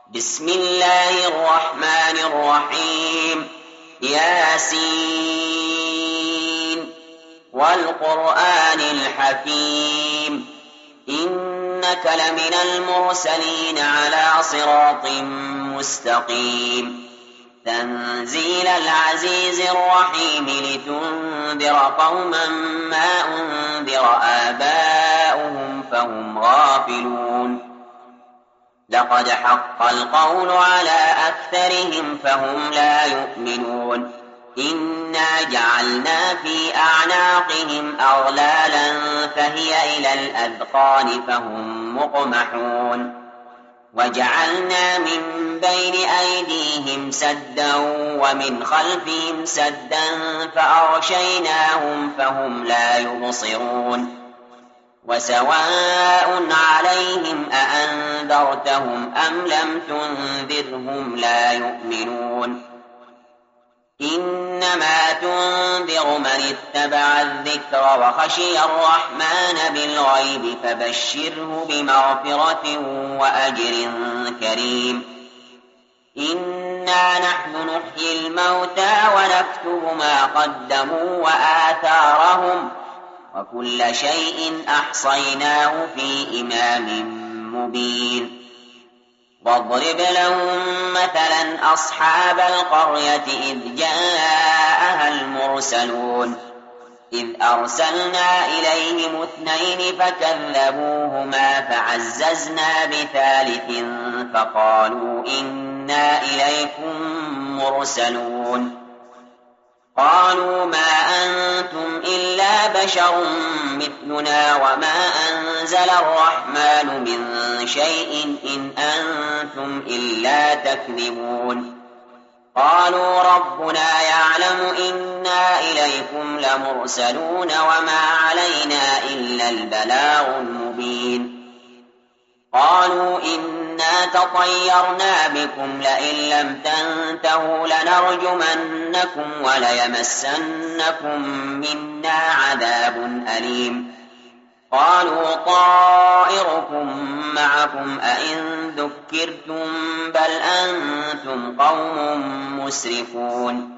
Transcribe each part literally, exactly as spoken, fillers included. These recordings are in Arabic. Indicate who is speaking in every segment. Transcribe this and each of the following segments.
Speaker 1: بسم الله الرحمن الرحيم ياسين والقرآن الحكيم إنك لمن المرسلين على صراط مستقيم تنزيل العزيز الرحيم لتنذر قوما ما أنذر آباؤهم فهم غافلون لقد حق القول على أكثرهم فهم لا يؤمنون إنا جعلنا في أعناقهم أغلالا فهي إلى الأذقان فهم مقمحون وجعلنا من بين أيديهم سدا ومن خلفهم سدا فأغشيناهم فهم لا يبصرون وسواء عليهم أأنذرتهم أم لم تنذرهم لا يؤمنون إنما تنذر من اتبع الذكر وخشي الرحمن بالغيب فبشره بمغفرة وأجر كريم إنا نحن نحيي الموتى ونكتب ما قدموا وآثارهم وكل شيء أحصيناه في إمام مبين واضرب لهم مثلا أصحاب القرية إذ جاءها المرسلون إذ أرسلنا إليهم اثنين فكذبوهما فعززنا بثالث فقالوا إنا إليكم مرسلون قالوا ما أنتم إلا بشر مثلنا وما أنزل الرحمن من شيء إن أنتم إلا تكذبون قالوا ربنا يعلم إنا إليكم لمرسلون وما علينا إلا البلاغ المبين قالوا إنا تطيرنا بكم لئن لم تنتهوا لنرجمنكم وليمسنكم منا عذاب أليم قالوا طائركم معكم أئن ذكرتم بل أنتم قوم مسرفون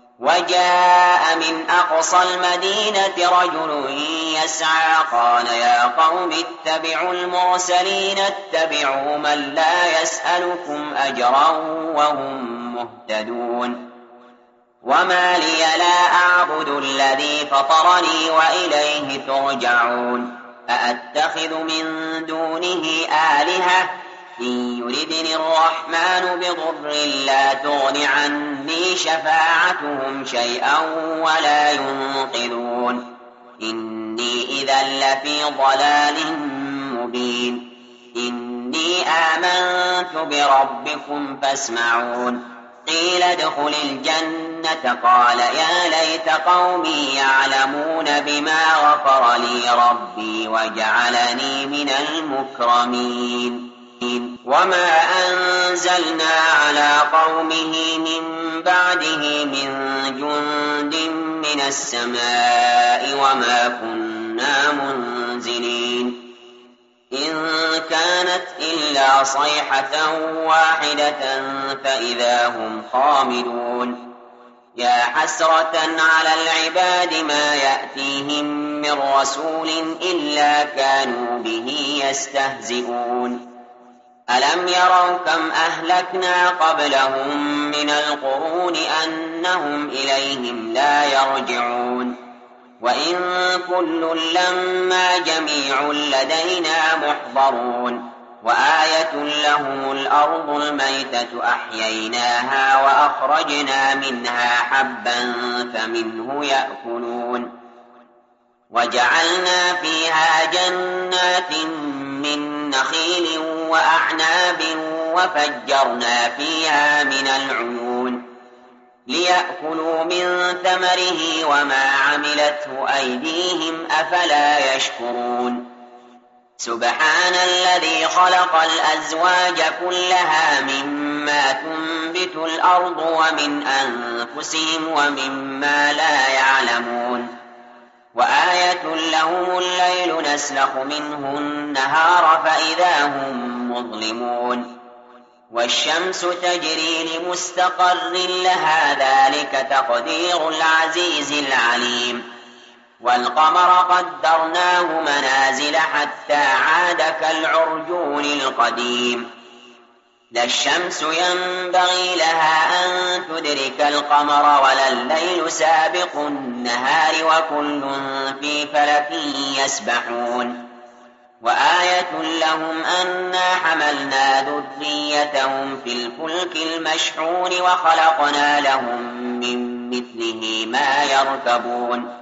Speaker 1: وجاء من أقصى المدينة رجل يسعى قال يا قوم اتبعوا المرسلين اتبعوا من لا يسألكم أجرا وهم مهتدون وما لي لا أعبد الذي فطرني وإليه ترجعون أأتخذ من دونه آلهة إن يردني الرحمن بضر لا تغن عني شفاعتهم شيئا ولا ينقذون إني إذا لفي ضلال مبين إني آمنت بربكم فاسمعون قيل ادخل الجنة قال يا ليت قومي يعلمون بما غفر لي ربي وجعلني من المكرمين وما أنزلنا على قومه من بعده من جند من السماء وما كنا منزلين إن كانت إلا صيحة واحدة فإذا هم خامدون يا حسرة على العباد ما يأتيهم من رسول إلا كانوا به يستهزئون ألم يروا كم أهلكنا قبلهم من القرون أنهم إليهم لا يرجعون وإن كل لما جميع لدينا محضرون وآية لهم الأرض الميتة أحييناها وأخرجنا منها حبا فمنه يأكلون وجعلنا فيها جنات من نخيل وأعناب وفجرنا فيها من العيون ليأكلوا من ثمره وما عملته أيديهم أفلا يشكرون سبحان الذي خلق الأزواج كلها مما تنبت الأرض ومن أنفسهم ومما لا يعلمون وآية لهم الليل نسلخ منه النهار فإذا هم مظلمون والشمس تجري لمستقر لها ذلك تقدير العزيز العليم والقمر قدرناه منازل حتى عاد كالعرجون القديم لا الشمس ينبغي لها أن تدرك القمر ولا الليل سابق النهار وكل في فلك يسبحون وآية لهم أنا حملنا ذريتهم في الفلك المشحون وخلقنا لهم من مثله ما يركبون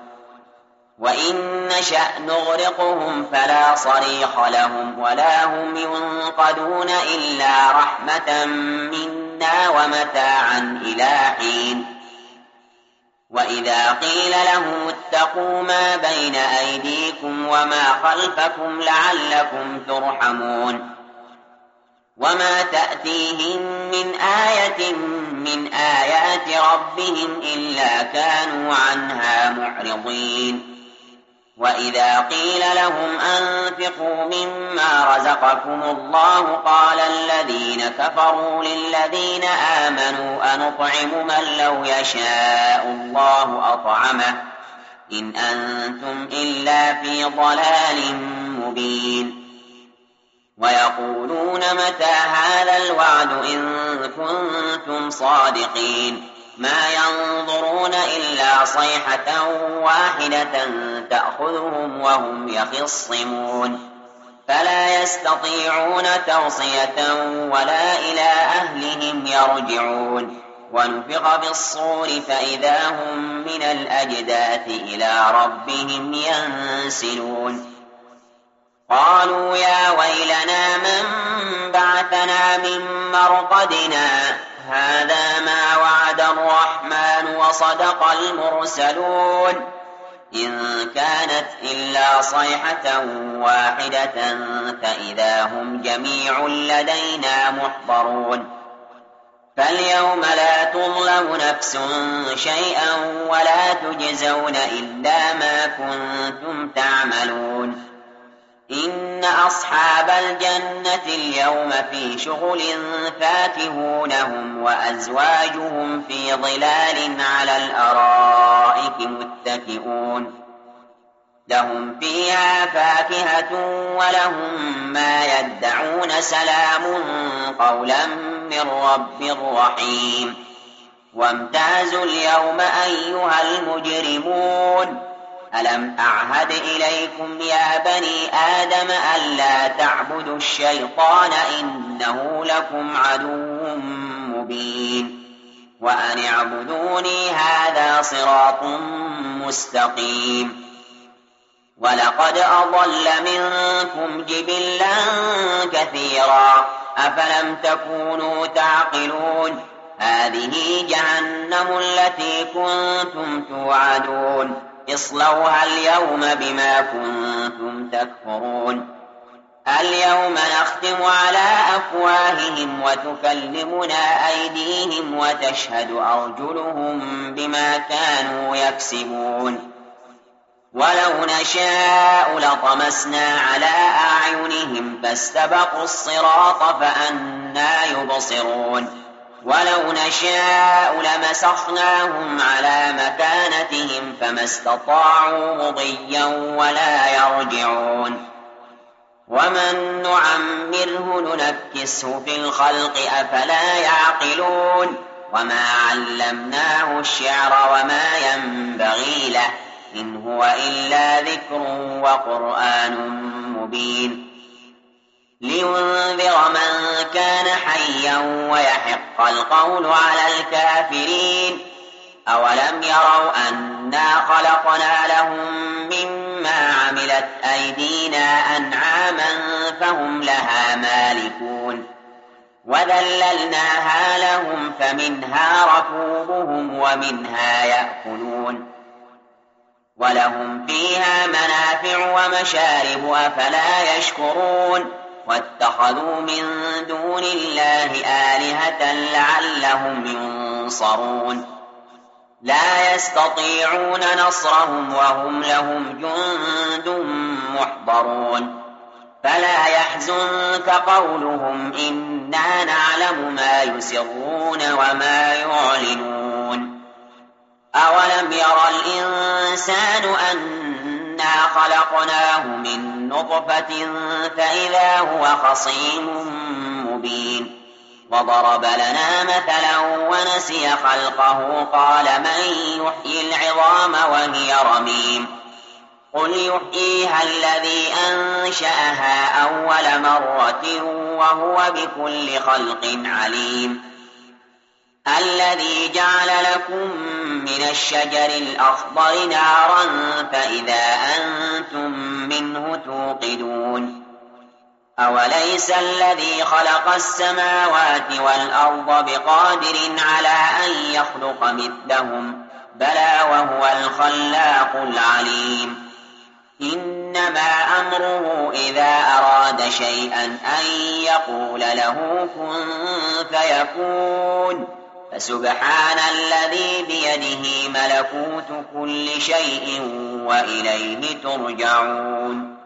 Speaker 1: وإن نشأ نغرقهم فلا صريخ لهم ولا هم ينقذون إلا رحمة منا ومتاعا إلى حين وإذا قيل لهم اتقوا ما بين أيديكم وما خلفكم لعلكم ترحمون وما تأتيهم من آية من آيات ربهم إلا كانوا عنها معرضين وإذا قيل لهم أنفقوا مما رزقكم الله قال الذين كفروا للذين آمنوا أنطعم من لو يشاء الله أطعمه إن أنتم إلا في ضلال مبين ويقولون متى هذا الوعد إن كنتم صادقين ما ينظرون إلا صيحة واحدة تأخذهم وهم يخصمون فلا يستطيعون توصية ولا إلى أهلهم يرجعون ونفخ في الصور فإذا هم من الأجداث إلى ربهم ينسلون قالوا يا ويلنا من بعثنا من مرقدنا هذا ما وعد الرحمن وصدق المرسلون إن كانت إلا صيحة واحدة فإذا هم جميع لدينا محضرون فاليوم لا تظلم نفس شيئا ولا تجزون إلا ما كنتم تعملون إن أصحاب الجنة اليوم في شغل فاكهون هم وأزواجهم في ظلال على الأرائك متكئون لهم فيها فاكهة ولهم ما يدعون سلام قولا من رب رحيم وامتازوا اليوم أيها المجرمون ألم أعهد إليكم يا بني آدم ألا تعبدوا الشيطان إنه لكم عدو مبين وأن اعبدوني هذا صراط مستقيم ولقد أضل منكم جبلا كثيرا أفلم تكونوا تعقلون هذه جهنم التي كنتم توعدون اصلوها اليوم بما كنتم تكفرون اليوم نختم على أفواههم وتكلمنا أيديهم وتشهد أرجلهم بما كانوا يكسبون ولو نشاء لطمسنا على أعينهم فاستبقوا الصراط فأنى يبصرون ولو نشاء لمسخناهم على مكانتهم فما استطاعوا مضيا ولا يرجعون ومن نعمره ننكسه في الخلق أفلا يعقلون وما علمناه الشعر وما ينبغي له إن هو إلا ذكر وقرآن مبين لينذر من كان حيا ويحق القول على الكافرين أولم يروا أنا خلقنا لهم مما عملت أيدينا أنعاما فهم لها مالكون وذللناها لهم فمنها ركوبهم ومنها يأكلون ولهم فيها منافع ومشارب أفلا يشكرون واتخذوا من دون الله آلهة لعلهم ينصرون لا يستطيعون نصرهم وهم لهم جند محضرون فلا يحزنك قولهم إنا نعلم ما يسرون وما يعلنون أولم ير الإنسان أنا خلقناه من نطفة فإذا هو خصيم مبين وضرب لنا مثلا ونسي خلقه قال من يحيي العظام وهي رميم قل يحييها الذي أنشأها أول مرة وهو بكل خلق عليم الذي جعل لكم من الشجر الأخضر نارا فإذا أنتم منه توقدون أوليس الذي خلق السماوات والأرض بقادر على أن يخلق مثلهم بلى وهو الخلاق العليم إنما أمره إذا أراد شيئا أن يقول له كن فيكون فسبحان الذي بيده ملكوت كل شيء وإليه ترجعون